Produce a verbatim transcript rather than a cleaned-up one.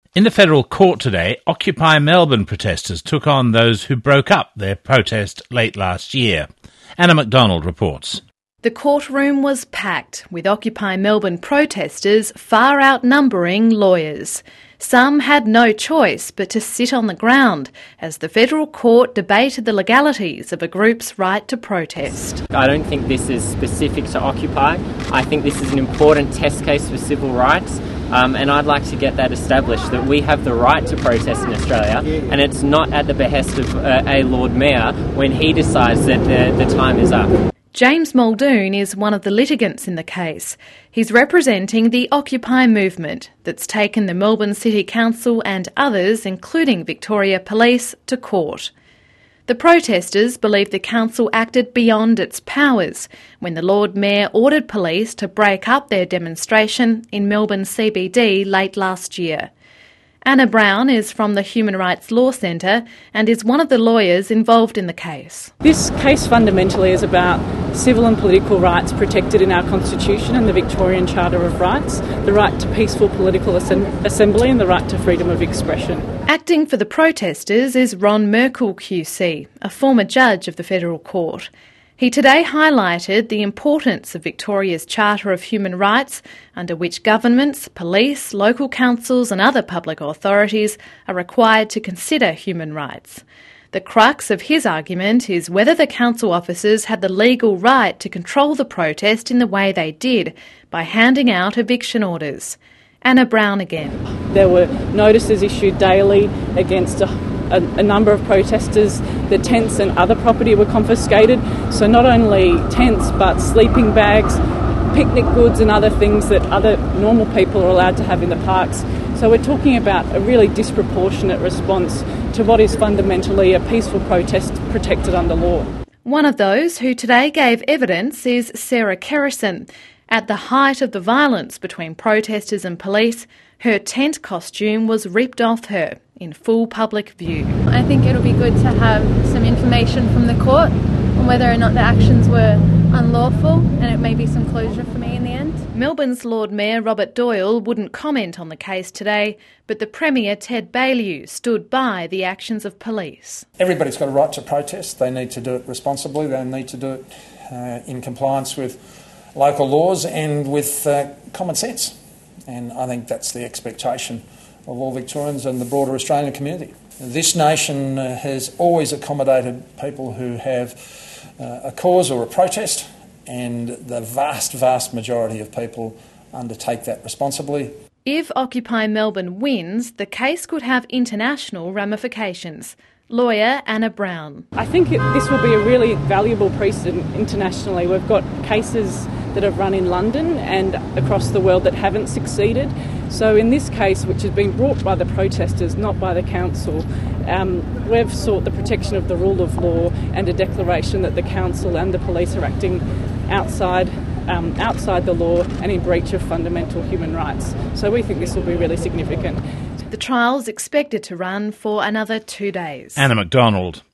In the federal court today, Occupy Melbourne protesters took on those who broke up their protest late last year. Anna McDonald reports. The courtroom was packed, with Occupy Melbourne protesters far outnumbering lawyers. Some had no choice but to sit on the ground as the federal court debated the legalities of a group's right to protest. I don't think this is specific to Occupy. I think this is an important test case for civil rights. Um, and I'd like to get that established, that we have the right to protest in Australia, and it's not at the behest of uh, a Lord Mayor when he decides that the, the time is up. James Muldoon is one of the litigants in the case. He's representing the Occupy movement that's taken the Melbourne City Council and others, including Victoria Police, to court. The protesters believe the council acted beyond its powers when the Lord Mayor ordered police to break up their demonstration in Melbourne C B D late last year. Anna Brown is from the Human Rights Law Centre and is one of the lawyers involved in the case. This case fundamentally is about civil and political rights protected in our Constitution and the Victorian Charter of Rights, the right to peaceful political assembly and the right to freedom of expression. Acting for the protesters is Ron Merkel Q C, a former judge of the Federal Court. He today highlighted the importance of Victoria's Charter of Human Rights, under which governments, police, local councils and other public authorities are required to consider human rights. The crux of his argument is whether the council officers had the legal right to control the protest in the way they did by handing out eviction orders. Anna Brown again. There were notices issued daily against a A, a number of protesters. The tents and other property were confiscated. So not only tents but sleeping bags, picnic goods and other things that other normal people are allowed to have in the parks. So we're talking about a really disproportionate response to what is fundamentally a peaceful protest protected under law. One of those who today gave evidence is Sarah Kerrison. At the height of the violence between protesters and police, her tent costume was ripped off her in full public view. I think it'll be good to have some information from the court on whether or not the actions were unlawful, and it may be some closure for me in the end. Melbourne's Lord Mayor Robert Doyle wouldn't comment on the case today, but the Premier Ted Baillieu stood by the actions of police. Everybody's got a right to protest. They need to do it responsibly. They need to do it uh, in compliance with local laws and with uh, common sense. And I think that's the expectation of all Victorians and the broader Australian community. This nation uh, has always accommodated people who have uh, a cause or a protest, and the vast, vast majority of people undertake that responsibly. If Occupy Melbourne wins, the case could have international ramifications. Lawyer Anna Brown. I think it, this will be a really valuable precedent internationally. We've got cases that have run in London and across the world that haven't succeeded. So in this case, which has been brought by the protesters, not by the council, um, we've sought the protection of the rule of law and a declaration that the council and the police are acting outside um, outside the law and in breach of fundamental human rights. So we think this will be really significant. The trial's expected to run for another two days. Anna McDonald.